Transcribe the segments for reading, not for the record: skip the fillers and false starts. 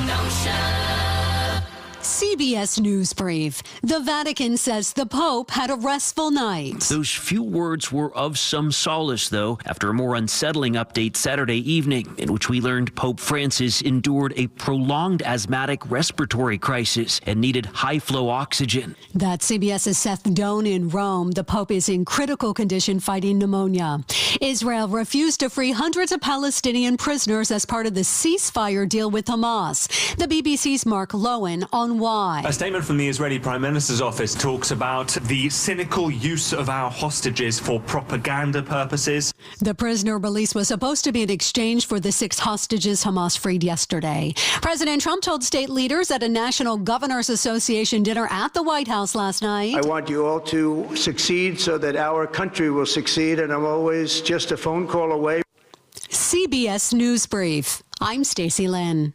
CBS News Brief. The Vatican says the Pope had a restful night. Those few words were of some solace, though, after a more unsettling update Saturday evening, in which we learned Pope Francis endured a prolonged asthmatic respiratory crisis and needed high-flow oxygen. That's CBS's Seth Doan in Rome. The Pope is in critical condition fighting pneumonia. Israel refused to free hundreds of Palestinian prisoners as part of the ceasefire deal with Hamas. The BBC's Mark Lowen on why. A statement from the Israeli Prime Minister's office talks about the cynical use of our hostages for propaganda purposes. The prisoner release was supposed to be in exchange for the 6 hostages Hamas freed yesterday. President Trump told state leaders at a National Governors Association dinner at the White House last night. I want you all to succeed so that our country will succeed, and I'm always just a phone call away. CBS News Brief. I'm Stacey Lynn.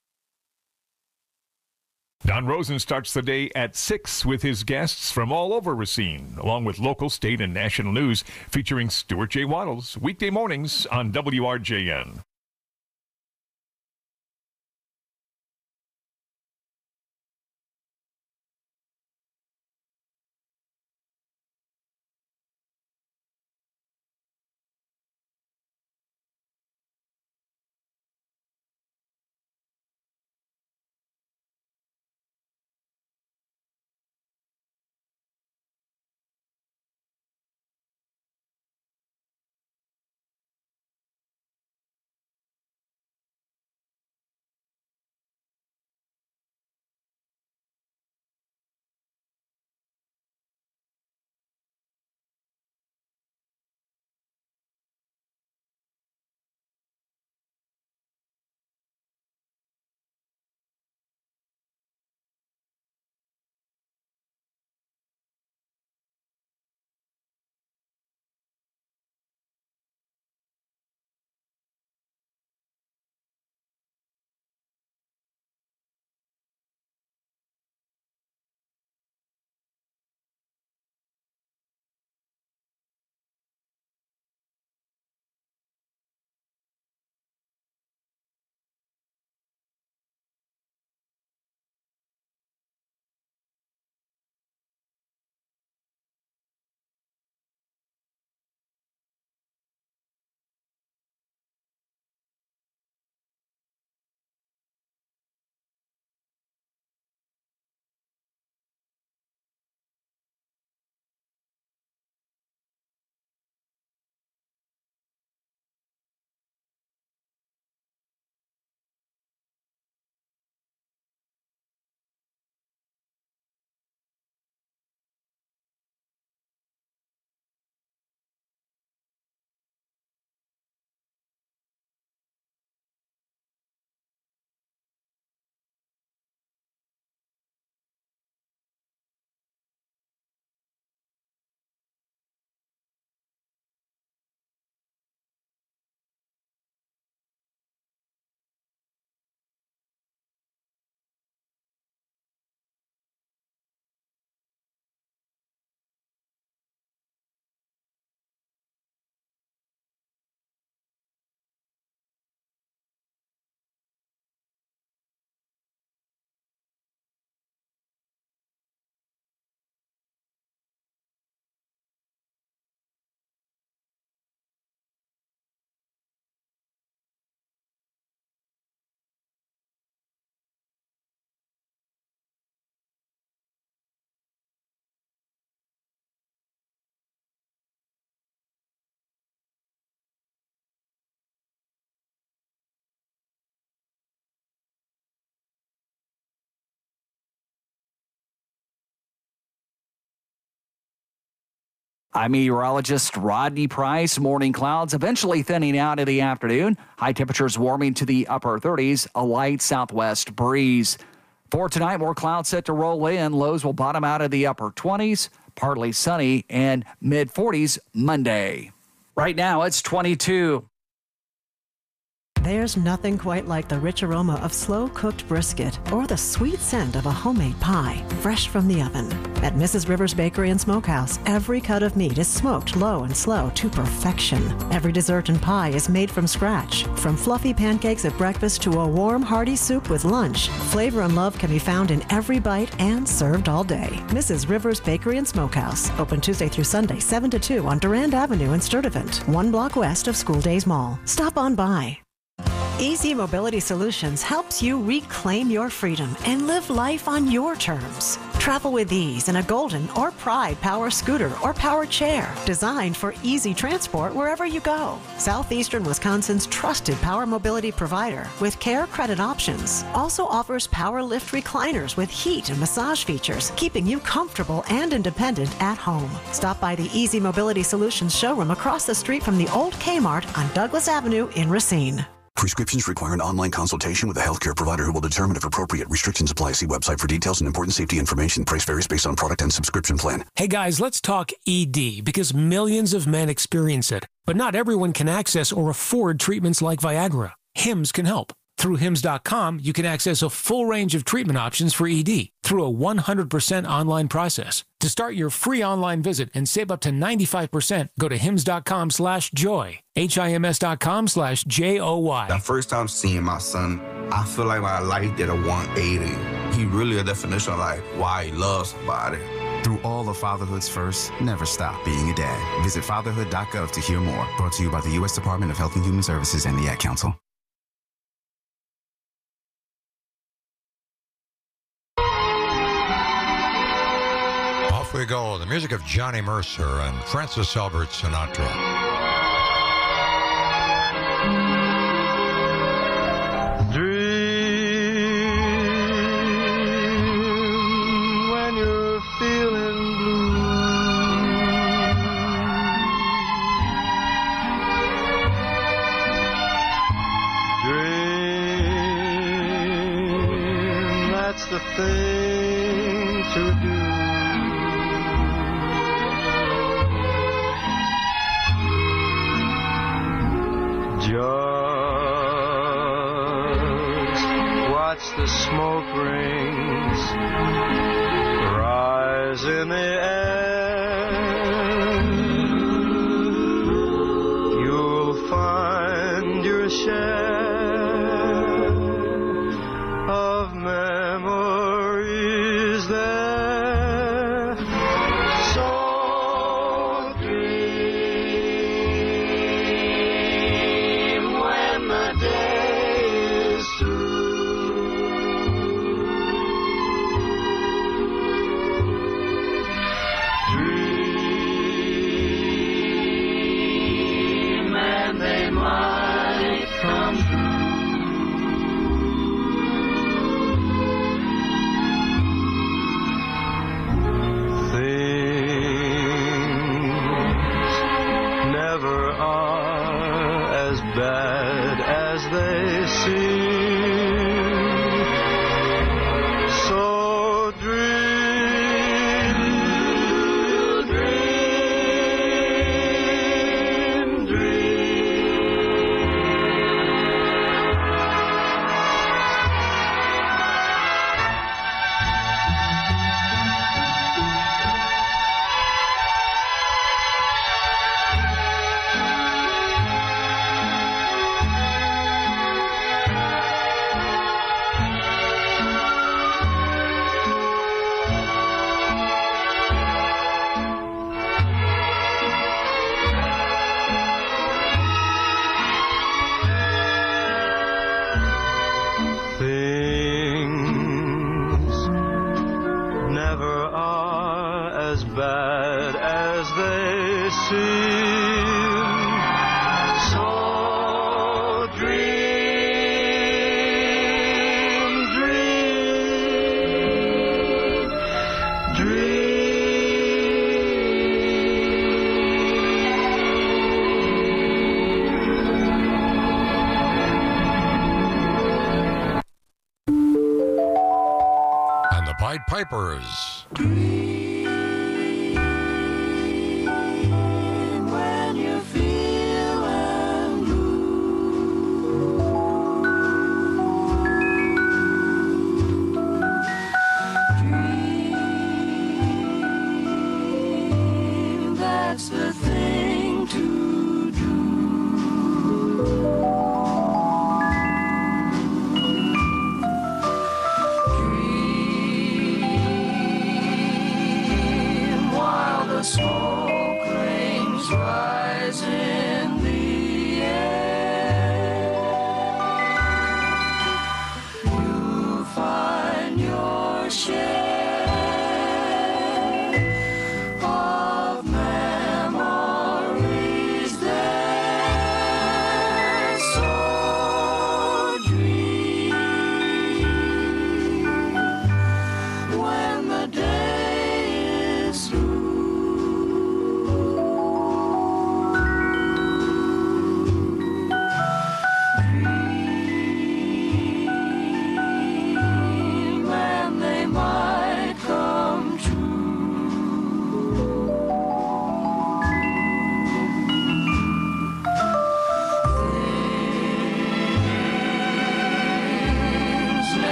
Don Rosen starts the day at 6 with his guests from all over Racine, along with local, state, and national news, featuring Stuart J. Waddles, weekday mornings on WRJN. I'm meteorologist Rodney Price. Morning clouds eventually thinning out in the afternoon. High temperatures warming to the upper 30s, a light southwest breeze. For tonight, more clouds set to roll in. Lows will bottom out in the upper 20s, partly sunny, and mid-40s Monday. Right now, it's 22. There's nothing quite like the rich aroma of slow-cooked brisket or the sweet scent of a homemade pie, fresh from the oven. At Mrs. Rivers Bakery and Smokehouse, every cut of meat is smoked low and slow to perfection. Every dessert and pie is made from scratch. From fluffy pancakes at breakfast to a warm, hearty soup with lunch, flavor and love can be found in every bite and served all day. Mrs. Rivers Bakery and Smokehouse, open Tuesday through Sunday, 7 to 2 on Durand Avenue in Sturtevant, 1 block west of School Days Mall. Stop on by. Easy Mobility Solutions helps you reclaim your freedom and live life on your terms. Travel with ease in a Golden or Pride power scooter or power chair, designed for easy transport wherever you go. Southeastern Wisconsin's trusted power mobility provider with care credit options also offers power lift recliners with heat and massage features, keeping you comfortable and independent at home. Stop by the Easy Mobility Solutions showroom across the street from the old Kmart on Douglas Avenue in Racine. Prescriptions require an online consultation with a healthcare provider who will determine if appropriate. Restrictions apply. See website for details and important safety information. Price varies based on product and subscription plan. Hey guys, let's talk ED because millions of men experience it. But not everyone can access or afford treatments like Viagra. Hims can help. Through Hims.com, you can access a full range of treatment options for ED through a 100% online process. To start your free online visit and save up to 95%, go to Hims.com/joy. HIMS.com/JOY. The first time seeing my son, I feel like my life did a 180. He really a definition of like why he loves somebody. Through all of fatherhood's first, never stop being a dad. Visit fatherhood.gov to hear more. Brought to you by the U.S. Department of Health and Human Services and the Ad Council. Off we go. The music of Johnny Mercer and Francis Albert Sinatra. Dream when you're feeling blue. Dream, that's the thing to do. Just watch the smoke rings rise in the air. You'll find your share of memories there. So dream when the day is dream and they might come Things never are as bad as they seem. So dream, dream, Things never are as bad as they seem. So dream, dream, And the Pied Pipers. when you're feeling blue.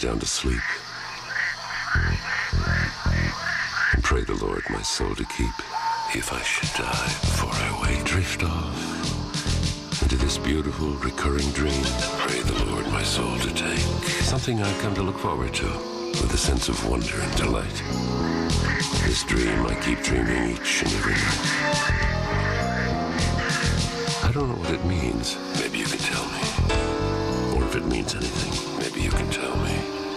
down to sleep and pray the Lord my soul to keep. If I should die before I wake, drift off into this beautiful recurring dream. Pray the Lord my soul to take. Something I've come to look forward to with a sense of wonder and delight. This dream I keep dreaming each and every night. I don't know what it means. Maybe you can tell me. Or if it means anything, maybe you can tell me.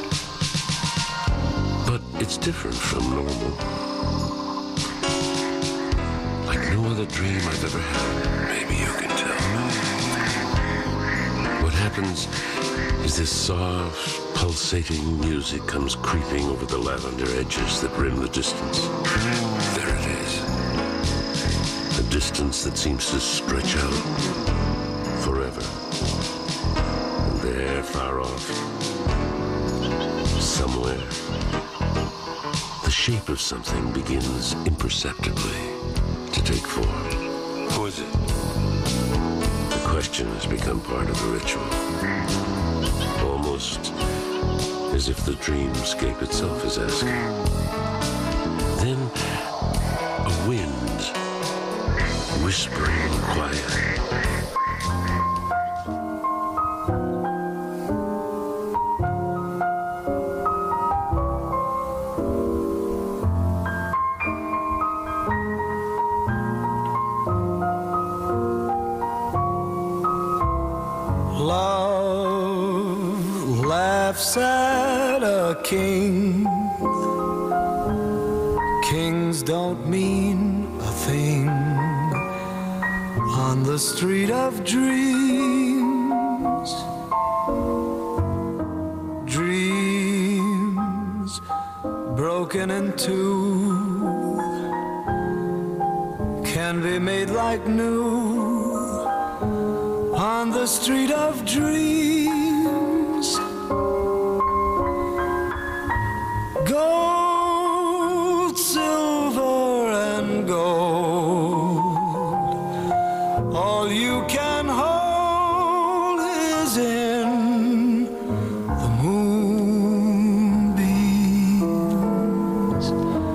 But it's different from normal. Like no other dream I've ever had. Maybe you can tell me. What happens is this soft, pulsating music comes creeping over the lavender edges that rim the distance. There it is. A distance that seems to stretch out forever. And there, far off, somewhere, the shape of something begins imperceptibly to take form. Who is it? The question has become part of the ritual. Almost as if the dreamscape itself is asking. Then a wind, whispering quiet. At a king. Kings don't mean a thing on the street of dreams. Dreams broken in two can be made like new on the street of dreams. Gold, silver, and gold, all you can hold is in the moonbeams.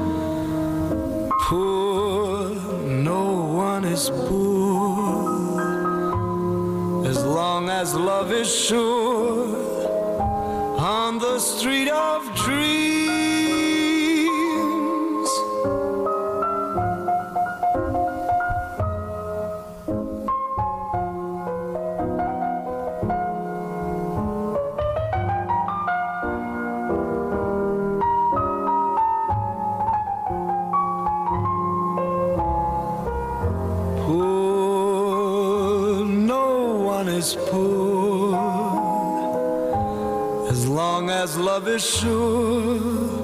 Poor, no one is poor, as long as love is sure on the street of dreams. Poor, no one is poor, as long as love is sure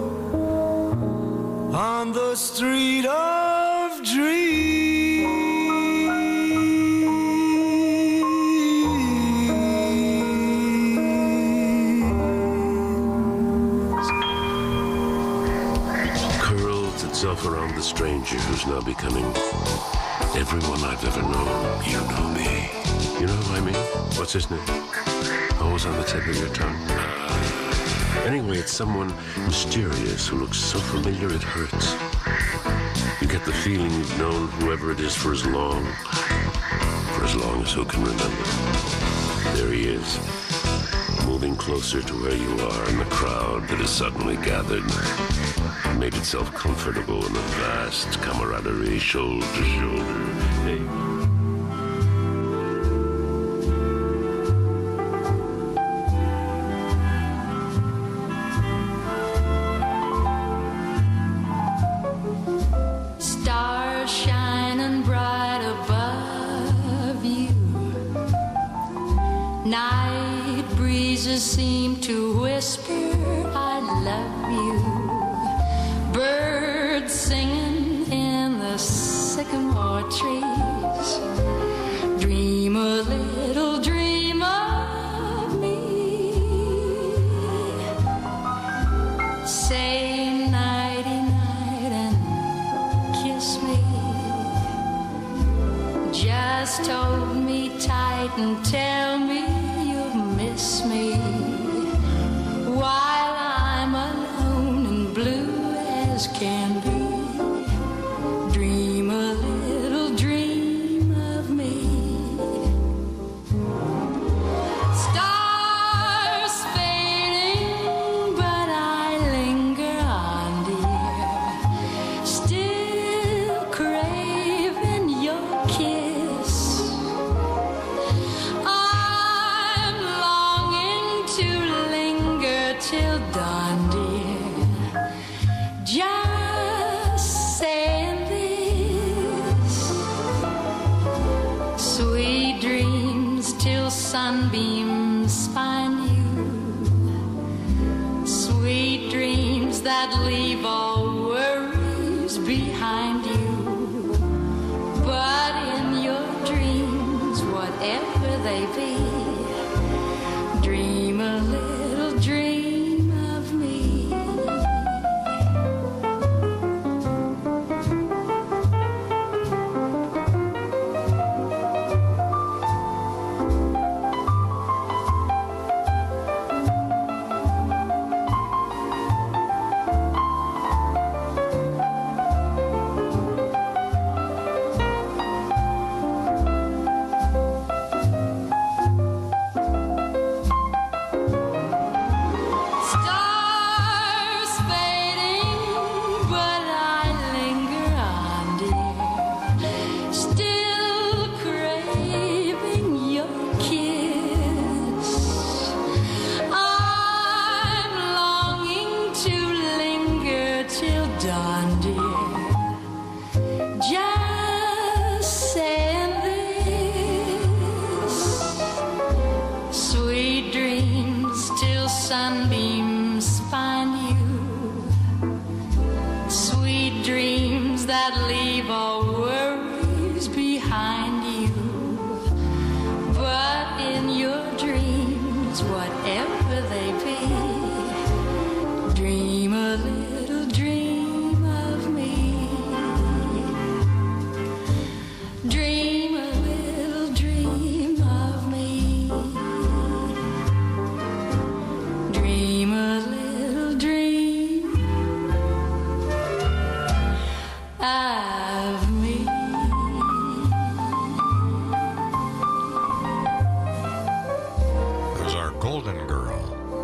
on the street of dreams. Curls itself around the stranger who's now becoming everyone I've ever known. You know me. You know who I mean? What's his name? Always on the tip of your tongue. Anyway, it's someone mysterious who looks so familiar it hurts. You get the feeling you've known whoever it is for as long as who can remember. There he is, moving closer to where you are in the crowd that has suddenly gathered and made itself comfortable in a vast camaraderie, shoulder to shoulder. Hey. Night breezes seem to whisper, I love you. Birds singing in the sycamore trees. Dream a little dream of me. Say nighty-night and kiss me. Just hold me tight and tell me miss me. while I'm alone and blue as can be. Dream a little dream of me. Stars fading, but I linger on, dear, still craving your kiss. I'm longing to linger till dawn, dear, just saying this. Sweet dreams till sunbeams find you. Sweet dreams that leave all worries behind you. But in your dreams, whatever they be, dream a little dream of me. Stars fading, but I linger on, dear, still craving your kiss. I'm longing to linger till dawn, dear, just saying this. Sweet dreams till sunbeams find you. Sweet dreams that leave all worries behind you. But in your dreams, whatever they be, dream a little dream of me. Dream a little dream of me. Dream a little dream of me. It was our golden girl,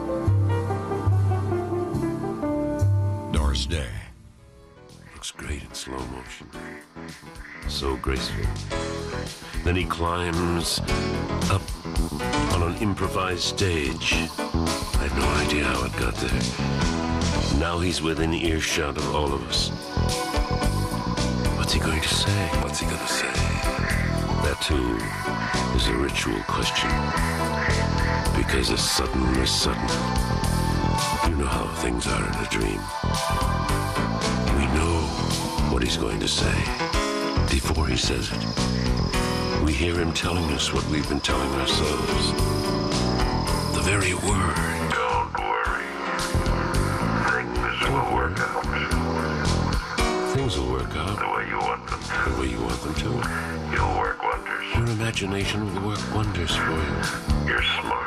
Doris Day. Looks great in slow motion. So graceful. Then he climbs up on an improvised stage. I had no idea how it got there. Now he's within earshot of all of us. What's he going to say? What's he going to say? That, too, is a ritual question. Because as sudden as sudden. You know how things are in a dream. We know what he's going to say before he says it. We hear him telling us what we've been telling ourselves. The very word. Don't worry. Things will work out. Things will work out. The way you want them to. The way you want them to. You'll work wonders. Your imagination will work wonders for you. You're smart.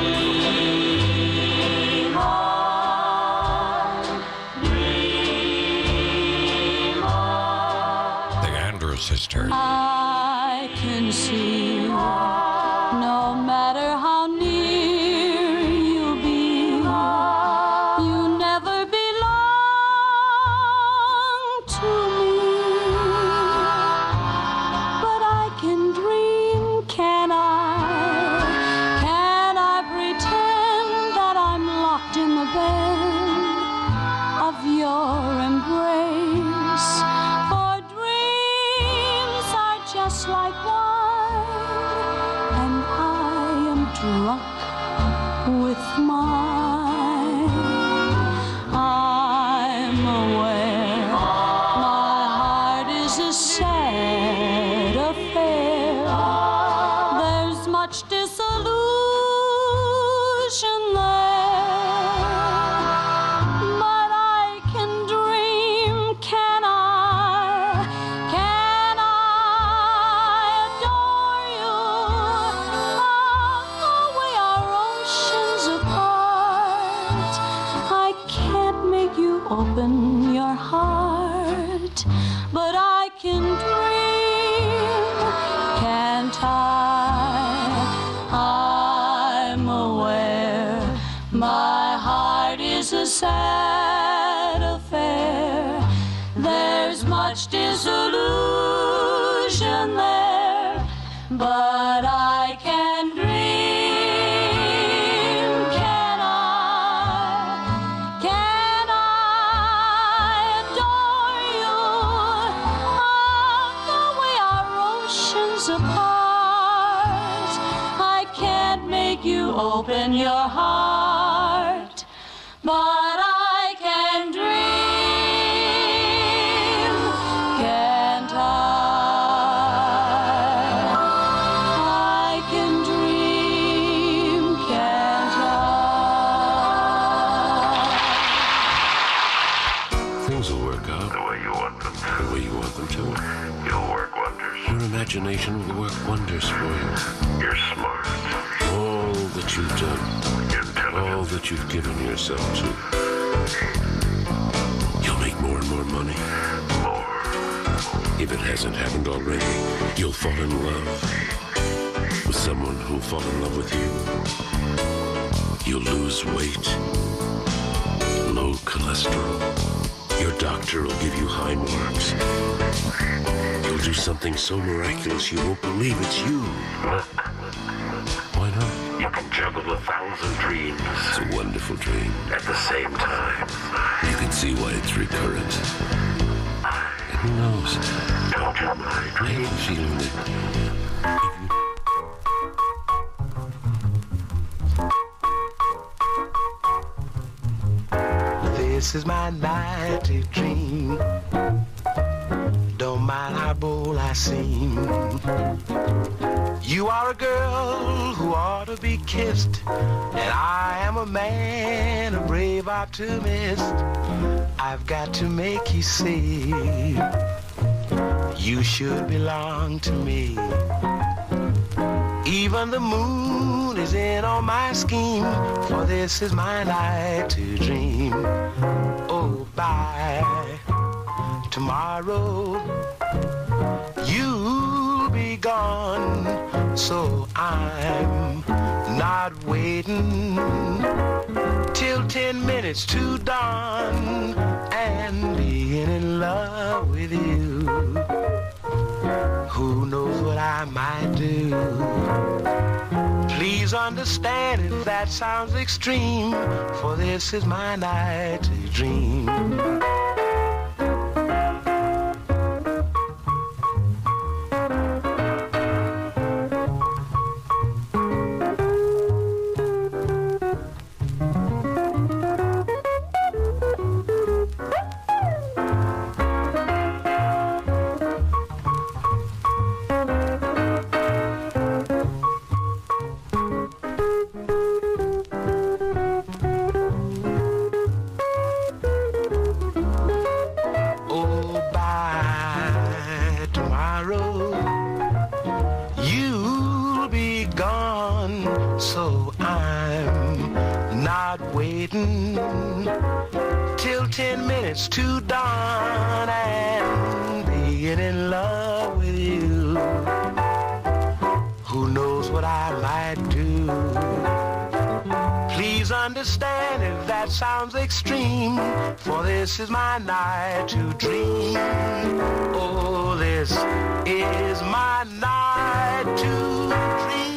Dream on, dream on. The Andrews Sisters. I can see no matter how near you be, you never belong to me. But I can dream, can I? Can I pretend that I'm locked in the bed of your embrace? For dreams are just like wine, and I am can dream, can't I'm aware my heart is a sad affair. There's much disillusion there, but I can dream. Can I adore you the way our oceans apart? I can't make you open your heart, but I can dream, can't I can dream, can't I? Things will work out. The way you want them to. The way you want them to. You'll work wonders. Your imagination will work wonders for you. You're smart. All that you've done, all that you've given yourself to, you'll make more and more money. More. If it hasn't happened already, you'll fall in love with someone who'll fall in love with you. You'll lose weight, low cholesterol. Your doctor will give you high marks. You'll do something so miraculous you won't believe it's you. Why not? You can juggle 1,000 dreams. It's a wonderful dream. At the same time. You can see why it's recurrent. And who knows? Don't you mind? I have a feeling that this is my night to dream. Don't mind how bold I seem. You are a girl who ought to be kissed, and I am a man, a brave optimist. I've got to make you see you should belong to me. Even the moon is in on my scheme, for this is my night to dream. Oh, by tomorrow you'll be gone, so I'm not waiting till 10 minutes to dawn and being in love with you. Who knows what I might do? Please understand if that sounds extreme, for this is my night to dream. Till 10 minutes to dawn and being in love with you. Who knows what I might do? Please understand if that sounds extreme, for this is my night to dream. Oh, this is my night to dream.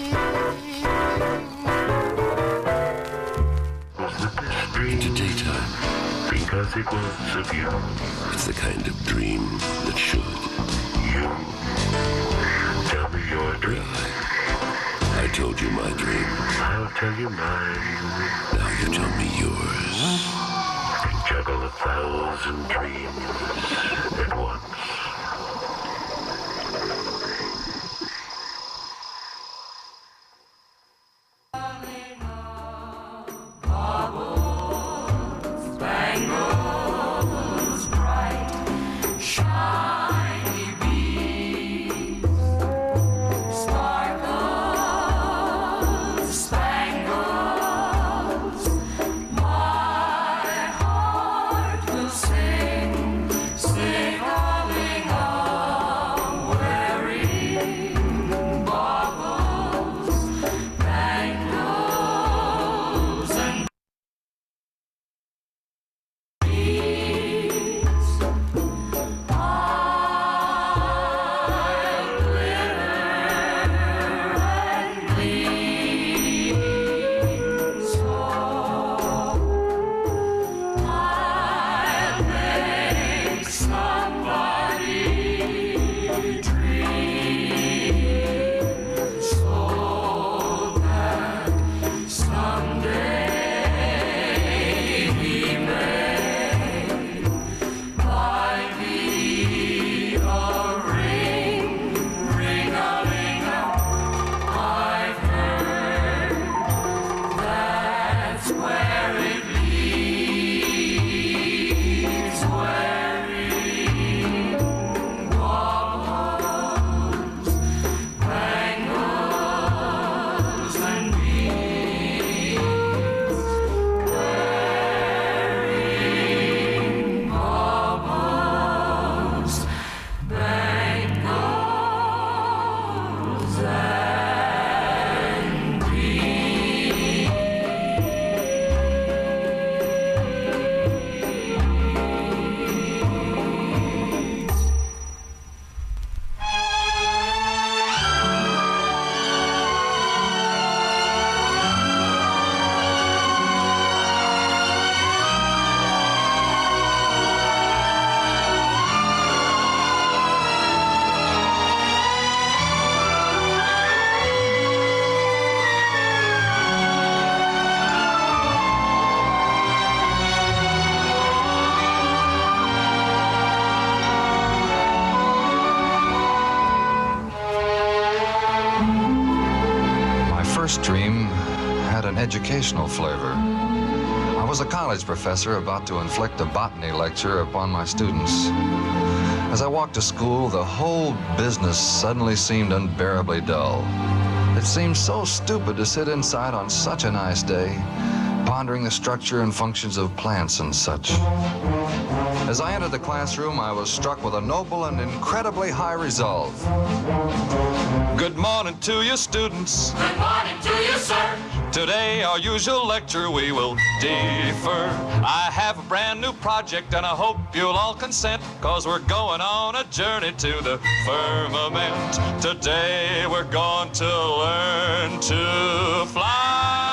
Into daytime. Because it was of you. It's the kind of dream that should. You tell me your dream. I told you my dream. I'll tell you mine. Now you tell me yours. I can juggle 1,000 dreams at once. Sing, sing all first dream had an educational flavor. I was a college professor about to inflict a botany lecture upon my students. As I walked to school, the whole business suddenly seemed unbearably dull. It seemed so stupid to sit inside on such a nice day, pondering the structure and functions of plants and such. As I entered the classroom, I was struck with a noble and incredibly high resolve. Good morning to you, students. Good morning to you, sir. Today, our usual lecture, we will defer. I have a brand new project, and I hope you'll all consent, 'cause we're going on a journey to the firmament. Today, we're going to learn to fly.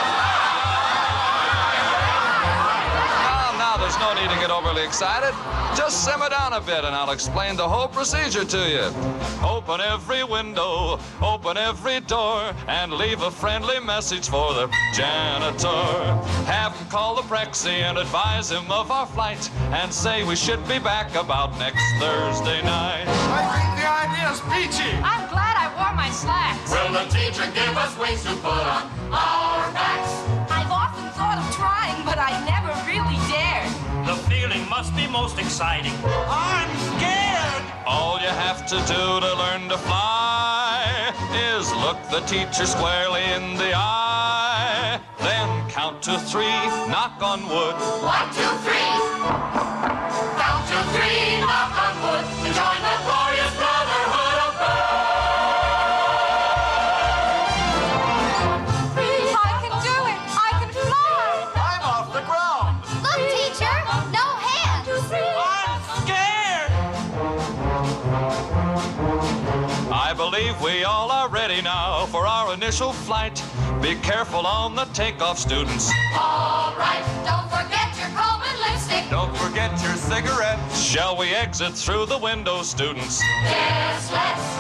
Now, there's no need to get overly excited. Just simmer down a bit, and I'll explain the whole procedure to you. Open every window, open every door, and leave a friendly message for the janitor. Have him call the Prexy and advise him of our flight, and say we should be back about next Thursday night. I think the idea's peachy. I'm glad I wore my slacks. Will the teacher give us wings to put on our backs? I've often thought of trying, but I never really dared. The feeling must be most exciting. I'm scared! All you have to do to learn to fly is look the teacher squarely in the eye. Then count to 3, knock on wood. 1, 2, 3. Count to 3, knock on wood, and join the glorious brotherhood of birds. I can do it! I can fly! I'm off the ground. Look, teacher! No hands! I'm scared! I believe we all are ready now for our initial flight. Be careful on the takeoff, students. All right, don't forget your comb and lipstick. Don't forget your cigarette. Shall we exit through the window, students? Yes, let's.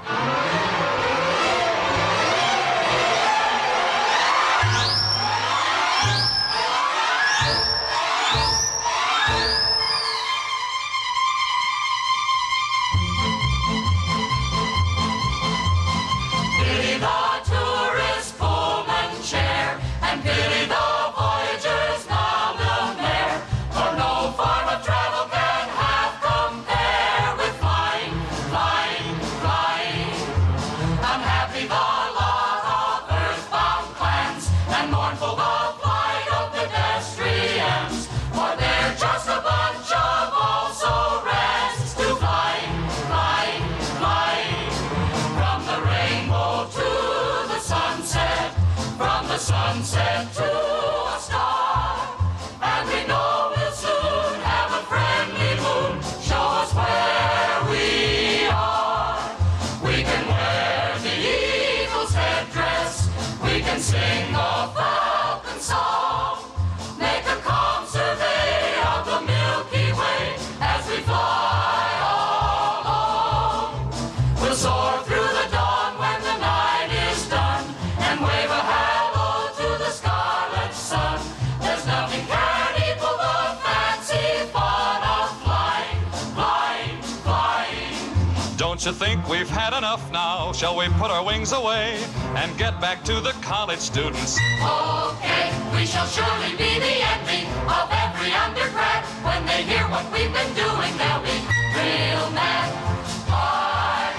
Pity the tourist Pullman chair, and pity the voyager's nom de mer, for no form of travel can half compare with flying, flying, flying. Unhappy the lot of earthbound clans, and mournful the plight of pedestrians, for they're just a bunch of also-rans to flying, flying, flying. From the rainbow to the sunset, from the sunset to a star, and we know we'll soon have a friendly moon show us where we are. We can wear the eagle's headdress, we can sing the falcon song, make a calm survey of the Milky Way as we fly along. We'll soar through the dawn when the night is done, and wave a hello to the scarlet sun. There's nothing can equal the fancy fun of flying, flying, flying. Don't you think we've had enough now? Shall we put our wings away and get back to the college students? Okay, we shall surely be the envy of every undergrad. When they hear what we've been doing, they'll be real mad. Bye,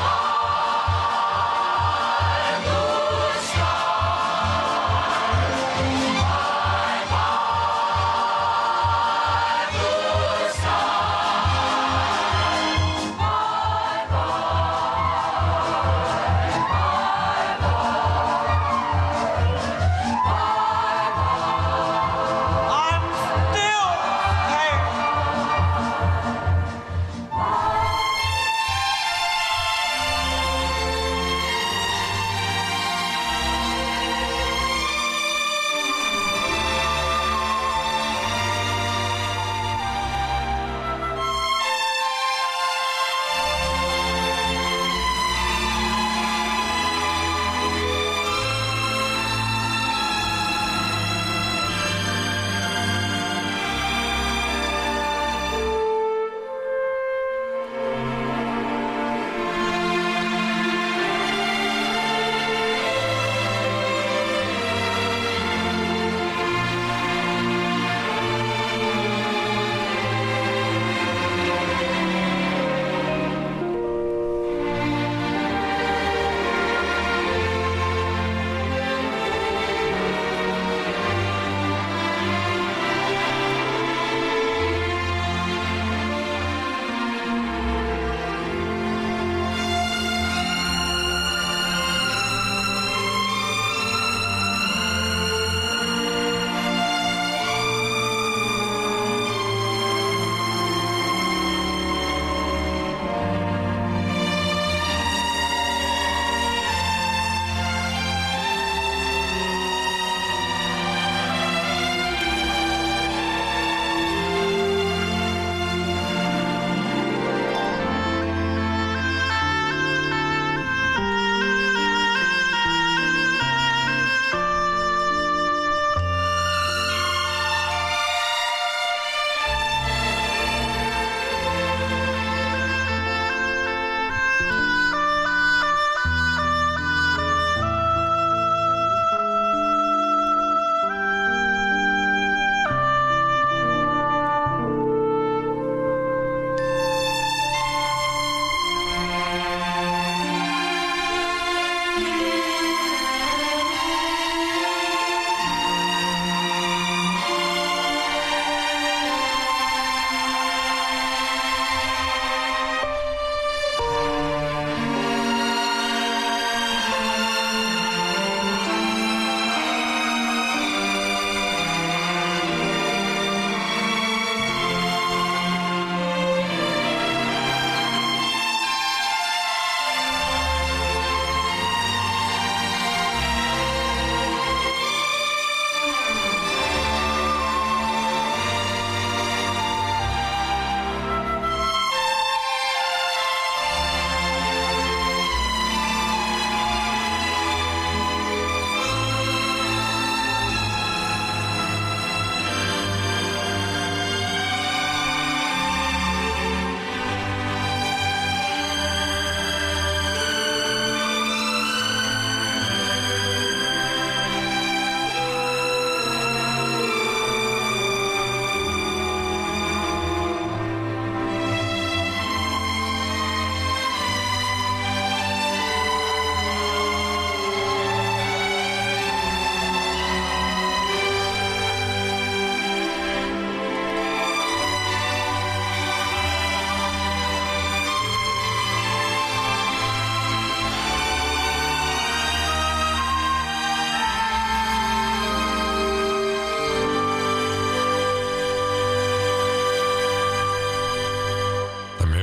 bye, blue sky. Bye, bye, blue sky. Bye, I'm still scared!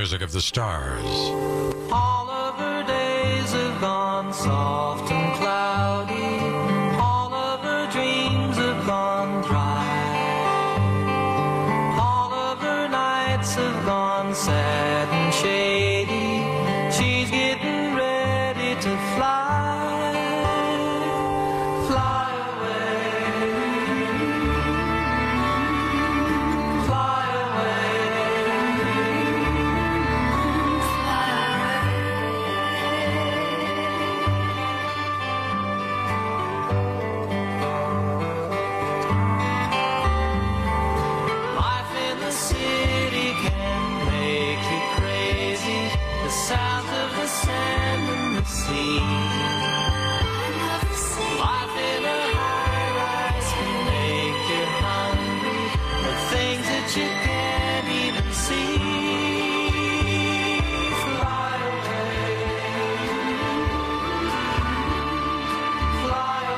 music of the stars. All of her days have gone soft and cloudy. All of her dreams have gone dry. All of her nights have gone sad and shady. She's getting ready to fly. Fly away. Fly away. Life in the city can make you crazy. The sounds of the sand and the sea. Life in a high-rise can make you hungry. The things that you can't even see. Fly away. Fly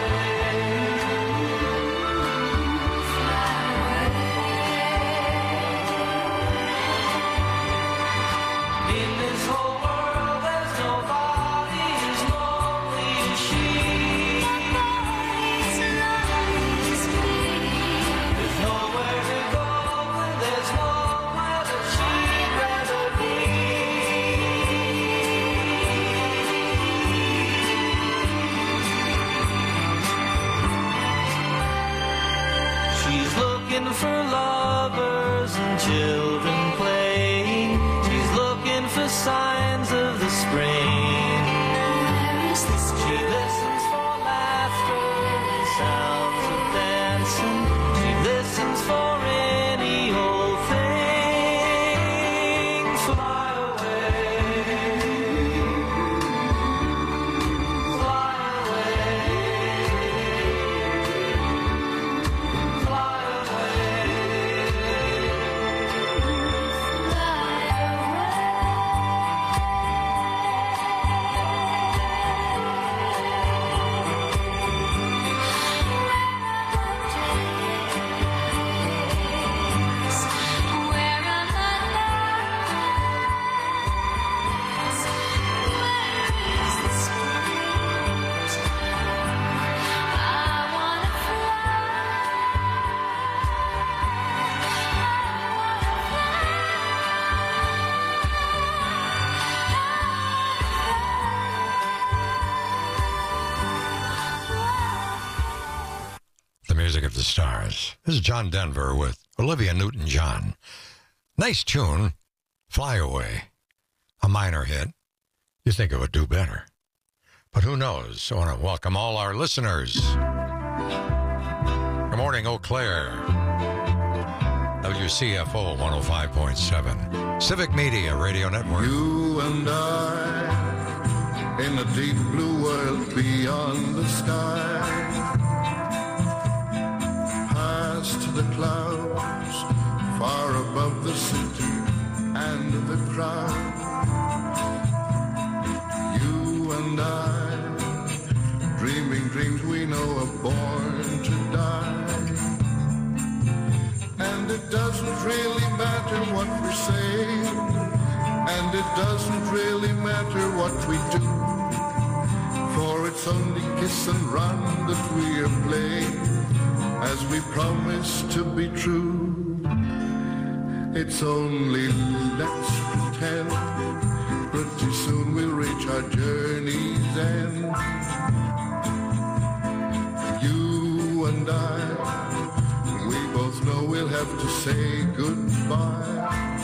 away. In this whole world, there's nobody as lonely as she. There's nowhere to go, and there's nowhere that she'd rather be. She's looking for lovers and children playing. She's looking for signs of the spring. She listens for laughter and sounds of dancing. She listens for any old thing. Fly away. Fly away. Fly The music of the stars. This is John Denver with Olivia Newton-John. Nice tune, Fly Away. A minor hit. You think it would do better. But who knows? I want to welcome all our listeners. Good morning, Eau Claire. WCFO 105.7. Civic Media Radio Network. You and I, in a deep blue world beyond the sky, past the clouds, far above the city and the crowd. You and I, dreaming dreams we know are born to die. And it doesn't really matter what we say, and it doesn't really matter what we do, for it's only kiss and run that we are playing, as we promise to be true. It's only let's pretend, pretty soon we'll reach our journey's end. You and I, we both know we'll have to say goodbye.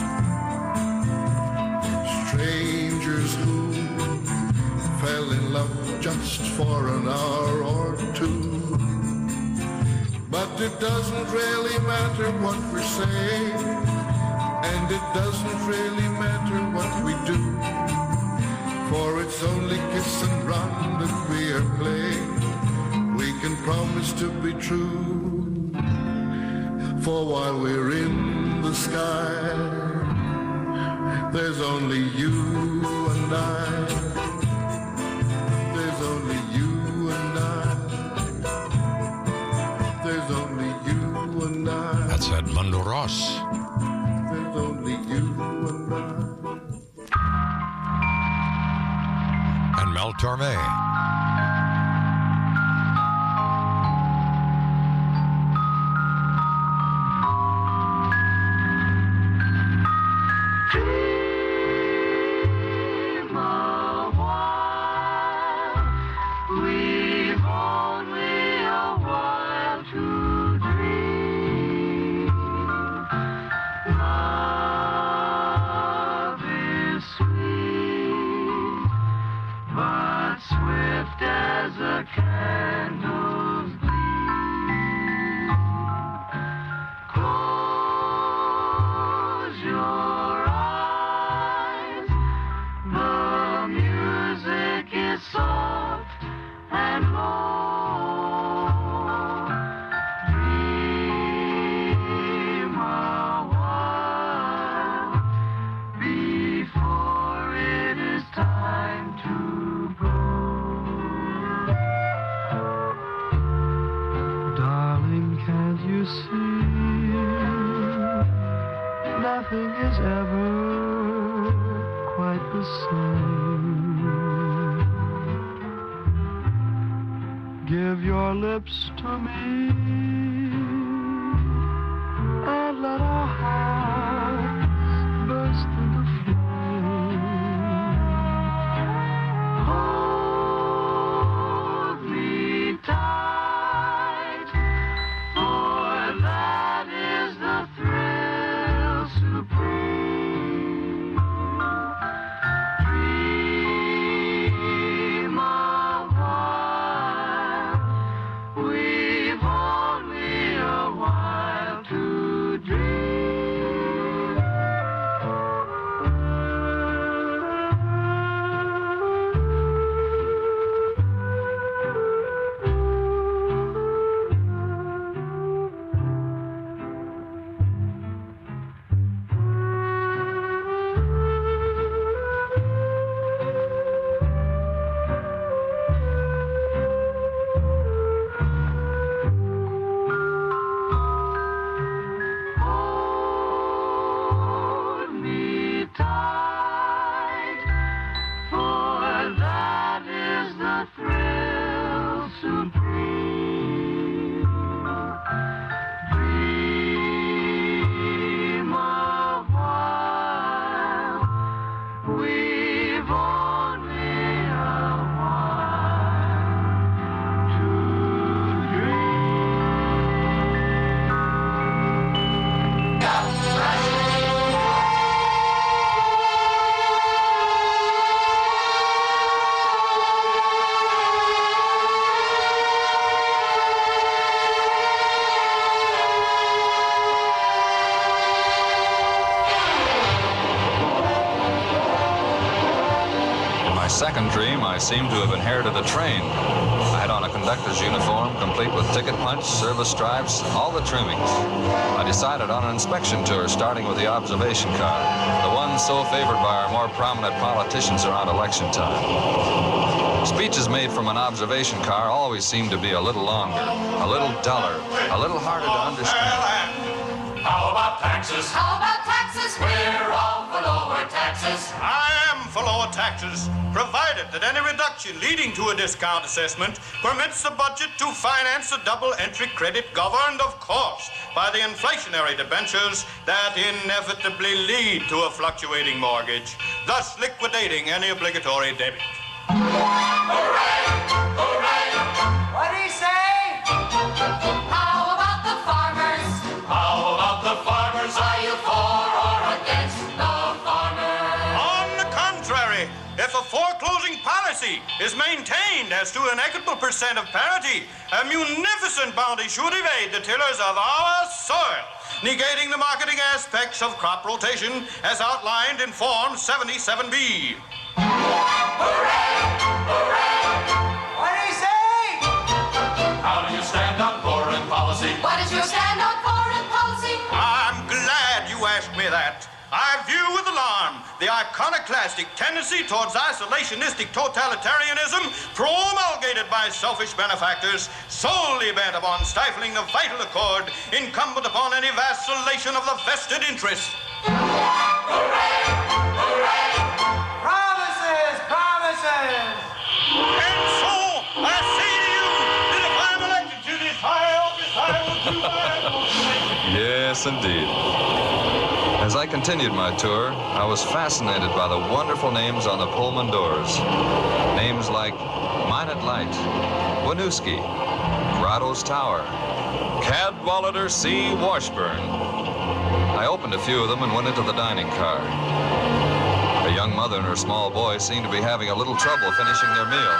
Strangers who fell in love just for an hour or two. But it doesn't really matter what we're saying, and it doesn't really matter what we do, for it's only kiss and run that we are playing. We can promise to be true, for while we're in the sky, there's only you and I. There's only you and I. There's only you and I. That's Edmundo Ross. There's only you and I. Al Torme. We've only a while to dream. Love is sweet, but swift as a candle's gleam. Close your eyes, the music is soft and low. Dream a while before it is time to go. Darling, can't you see? Nothing is ever quite the same. Give your lips to me and let our hearts burst into flame. Hold me tight, for that is the thrill supreme. Dream a while, we've only a while to dream. Hold me tight, for that is the thrill supreme. Dream a while, we've only a while to In my second dream, I seemed to have inherited a train. I had on a conductor's uniform, complete with ticket punch, service stripes, all the trimmings. I decided on an inspection tour, starting with the observation car, the one so favored by our more prominent politicians around election time. Speeches made from an observation car always seem to be a little longer, a little duller, a little harder to understand. How about taxes? How about taxes? We're all for lower taxes. I am for lower taxes, provided that any reduction leading to a discount assessment permits the budget to finance a double-entry credit governed, of course, by the inflationary debentures that inevitably lead to a fluctuating mortgage, thus liquidating any obligatory debit. Hooray! Hooray! What do you say? How about the farmers? How about the farmers? Are you for or against the farmers? On the contrary, if a foreclosing policy is maintained as to an equitable percent of parity, a munificent bounty should evade the tillers of our soil, negating the marketing aspects of crop rotation as outlined in Form 77B. Hooray! Hooray! What do you say? How do you stand on foreign policy? What is your stand on foreign policy? I'm glad you asked me that. I view with alarm the iconoclastic tendency towards isolationistic totalitarianism promulgated by selfish benefactors solely bent upon stifling the vital accord incumbent upon any vacillation of the vested interest. Hooray! Hooray! Promises! Promises! Yes, indeed. As I continued my tour, I was fascinated by the wonderful names on the Pullman doors. Names like Minot Light, Winooski, Grotto's Tower, Cadwallader C. Washburn. I opened a few of them and went into the dining car. A young mother and her small boy seemed to be having a little trouble finishing their meal.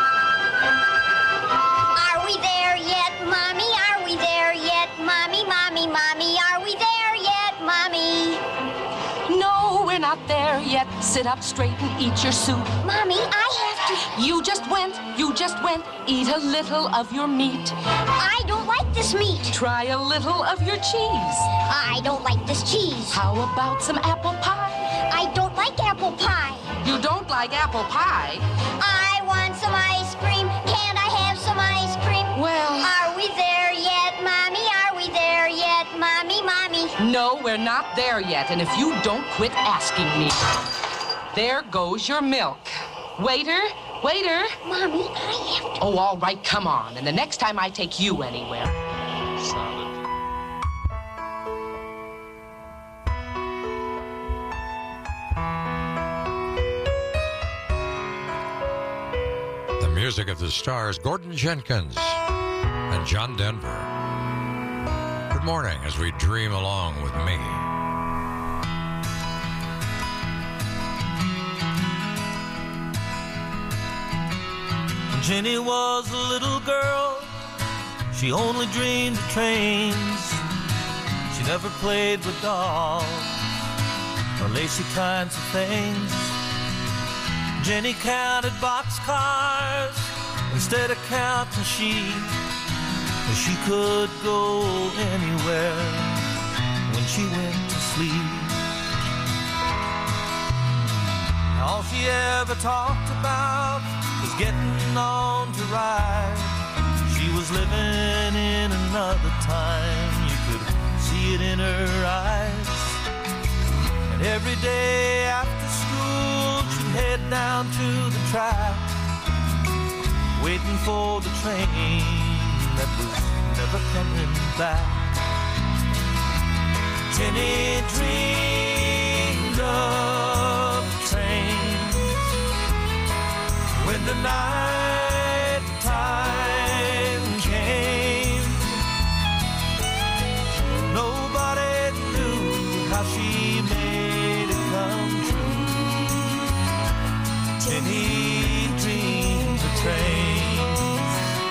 Are we there yet, Mommy? Are we there yet, Mommy? Mommy, Mommy, are we there yet, Mommy? No, we're not there yet. Sit up straight and eat your soup. Mommy, I have to... You just went. Eat a little of your meat. I don't like this meat. Try a little of your cheese. I don't like this cheese. How about some apple pie? I don't like apple pie. You don't like apple pie? I want some ice cream. Can't I have some ice cream? Well... Are we there yet, Mommy? Are we there yet, Mommy? Mommy? No, we're not there yet, and if you don't quit asking me... There goes your milk. Waiter! Mommy, I have to... Oh, all right, come on. And the next time I take you anywhere... The music of the stars, Gordon Jenkins and John Denver. Good morning as we dream along with me. Jenny was a little girl. She only dreamed of trains. She never played with dolls or lacy kinds of things. Jenny counted boxcars instead of counting sheep. She could go anywhere when she went to sleep. All she ever talked about was getting on to ride. She was living in another time. You could see it in her eyes. And every day after school she'd head down to the track, waiting for the train that was never coming back. Jenny dreamed of trains when the night time came. Nobody knew how she made it come true. Jenny dreamed of trains.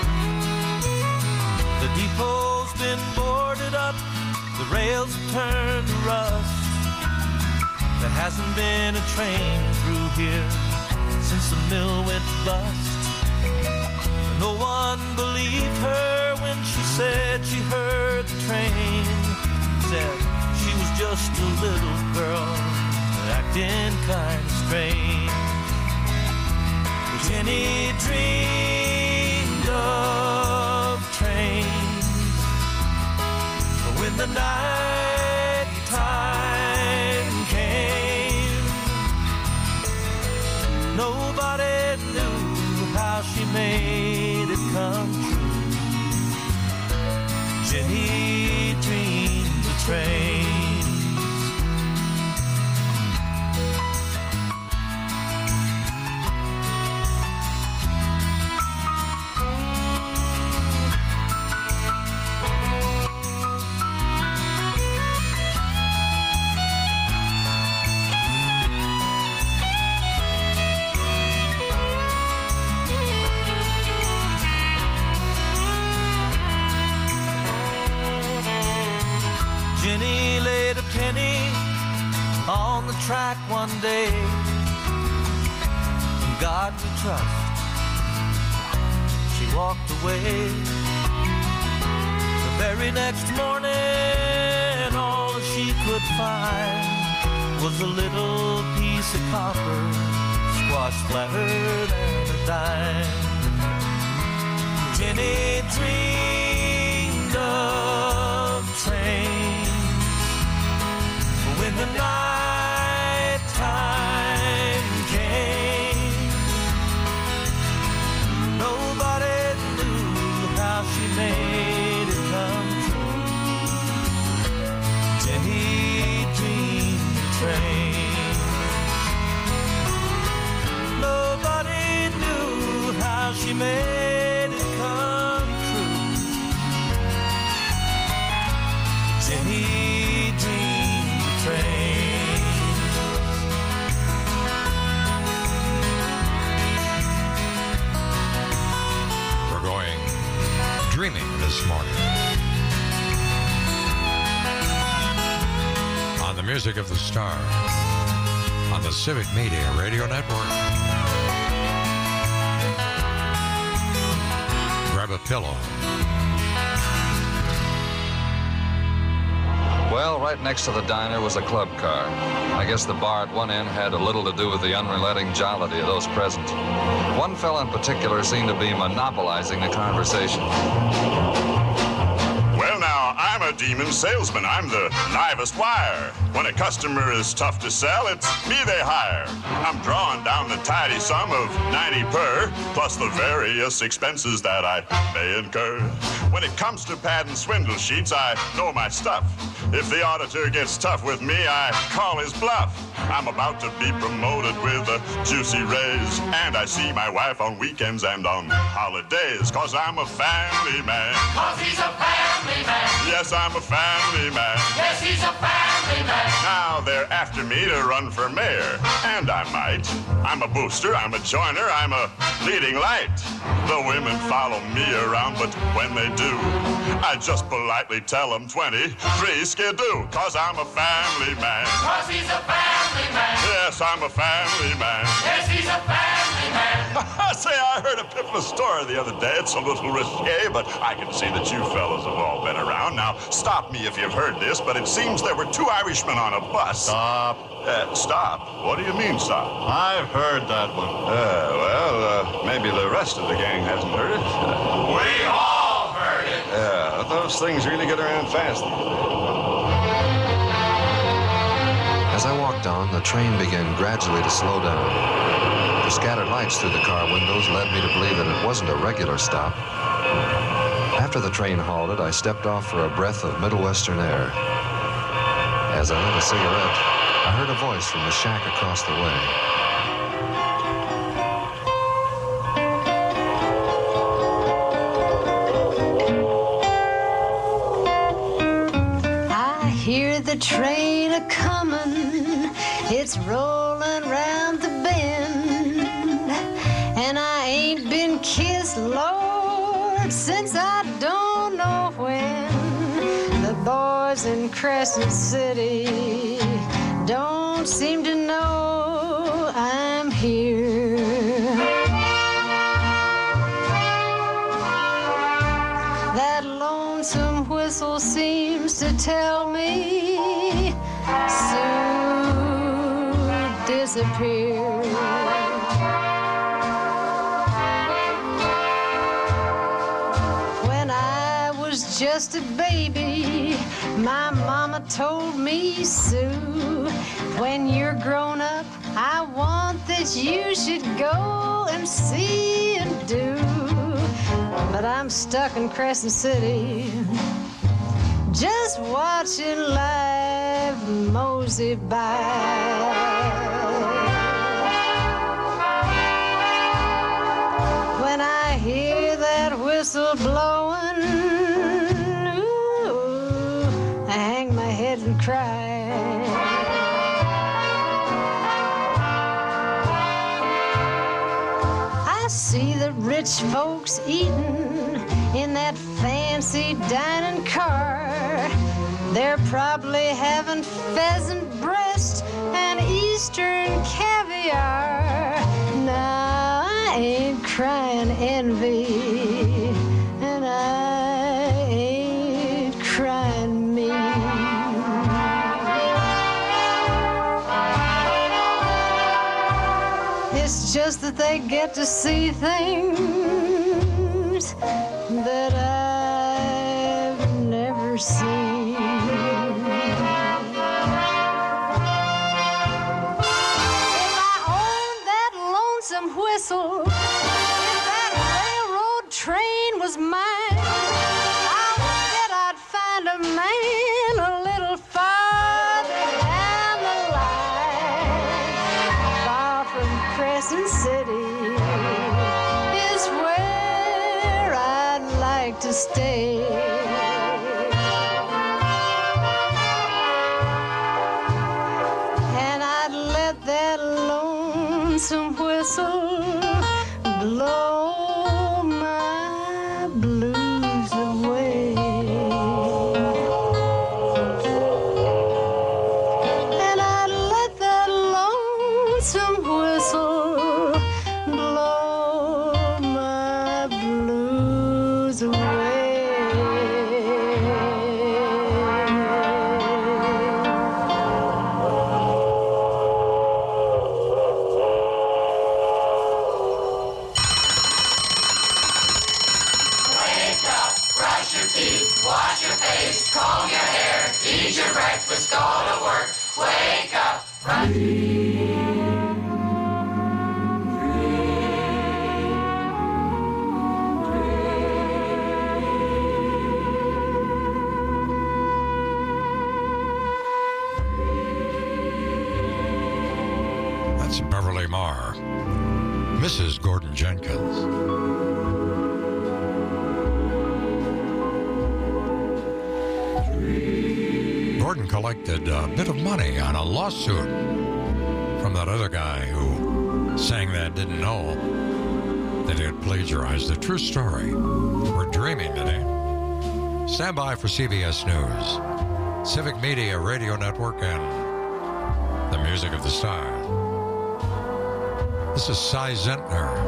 The depot's been boarded up, the rails have turned to rust. There hasn't been a train through here since the mill went bust. No one believed her when she said she heard the train. Said she was just a little girl acting kind of strange. Jenny dreamed of trains, but when the night time came, nobody knew how she made it come true. Jenny dreamed of trains. Jenny laid a penny on the track one day. In God we trust. She walked away. The very next morning, all that she could find was a little piece of copper, squashed flatter than a dime. Jenny dreamed of trains. When the night time came, nobody knew how she made it come true. she made it come true. Jenny dreamed the train. We're going dreaming this morning on the music of the star on the Civic Media Radio Network. Grab a pillow. Well, right next to the diner was a club car. I guess the bar at one end had a little to do with the unrelenting jollity of those present. One fellow in particular seemed to be monopolizing the conversation. Well, now, I'm a demon salesman. I'm the livest wire. When a customer is tough to sell, it's me they hire. I'm drawing down the tidy sum of 90 per, plus the various expenses that I may incur. When it comes to pad and swindle sheets, I know my stuff. If the auditor gets tough with me, I call his bluff. I'm about to be promoted with a juicy raise, and I see my wife on weekends and on holidays, 'cause I'm a family man. 'Cause he's a family man. Yes, I'm a family man. Yes, he's a family man. Now they're after me to run for mayor, and I might. I'm a booster, I'm a joiner, I'm a leading light. The women follow me around, but when they do, I just politely tell them 23 skidoo, 'cause I'm a family man. 'Cause he's a family man. Yes, I'm a family man. Yes, he's a family man. Say, I heard a pitiful story the other day. It's a little risque, but I can see that you fellas have all been around. Now, stop me if you've heard this, but it seems there were two Irishmen on a bus. Stop. Stop? What do you mean, stop? I've heard that one. Maybe the rest of the gang hasn't heard it. We all heard it. Yeah, those things really get around fast. As I walked on, the train began gradually to slow down. The scattered lights through the car windows led me to believe that it wasn't a regular stop. After the train halted, I stepped off for a breath of Middle Western air. As I lit a cigarette, I heard a voice from the shack across the way. I hear the train a-comin', it's rollin' round the bend, and I ain't been kissed, Lord, since I don't know when. The boys in Crescent City don't seem to know I'm here. That lonesome whistle seems to tell me soon disappear. When I was just a baby, my mama told me, Sue, when you're grown up, I want that you should go and see and do. But I'm stuck in Crescent City, just watching life mosey by. When I hear that whistle blowing, ooh, I hang my head and cry. I see the rich folks eating in that fancy dining car. They're probably having pheasant breast and Eastern caviar. Now I ain't crying envy, and I ain't crying me. It's just that they get to see things that I've never seen. If I owned that lonesome whistle, if that railroad train was mine, I bet I'd find a man a little farther down the line. Far from Crescent City is where to stay. And I'd let that lonesome whistle blow my blues away. And I'd let that lonesome whistle blow my blues away. Wake up, brush your teeth, wash your face, comb your hair, eat your breakfast, go to work. Wake up, That's Beverly Marr, Mrs. Gordon Jenkins. Gordon collected a bit of money on a lawsuit from that other guy who sang that didn't know that he had plagiarized the true story. We're dreaming today. Stand by for CBS News, Civic Media Radio Network, and the music of the stars. This is Cy Zentner.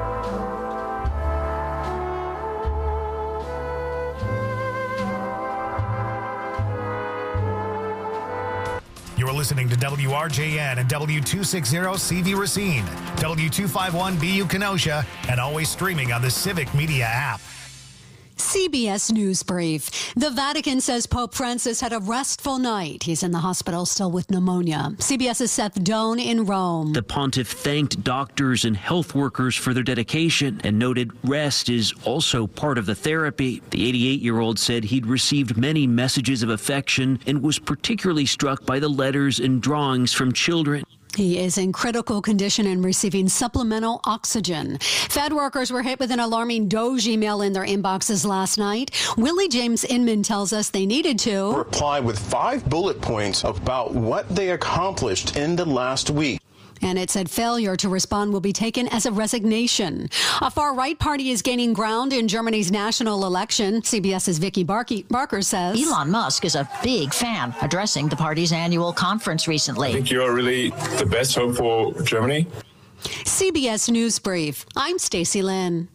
You're listening to WRJN and W260CV Racine, W251BU Kenosha, and always streaming on the Civic Media app. CBS News Brief. The Vatican says Pope Francis had a restful night. He's in the hospital still with pneumonia. CBS's Seth Doan in Rome. The pontiff thanked doctors and health workers for their dedication and noted rest is also part of the therapy. The 88-year-old said he'd received many messages of affection and was particularly struck by the letters and drawings from children. He is in critical condition and receiving supplemental oxygen. Fed workers were hit with an alarming Doge email in their inboxes last night. Willie James Inman tells us they needed to reply with 5 bullet points about what they accomplished in the last week. And it said failure to respond will be taken as a resignation. A far-right party is gaining ground in Germany's national election. CBS's Vicky Barker says Elon Musk is a big fan, addressing the party's annual conference recently. I think you are really the best hope for Germany. CBS News Brief. I'm Stacey Lynn.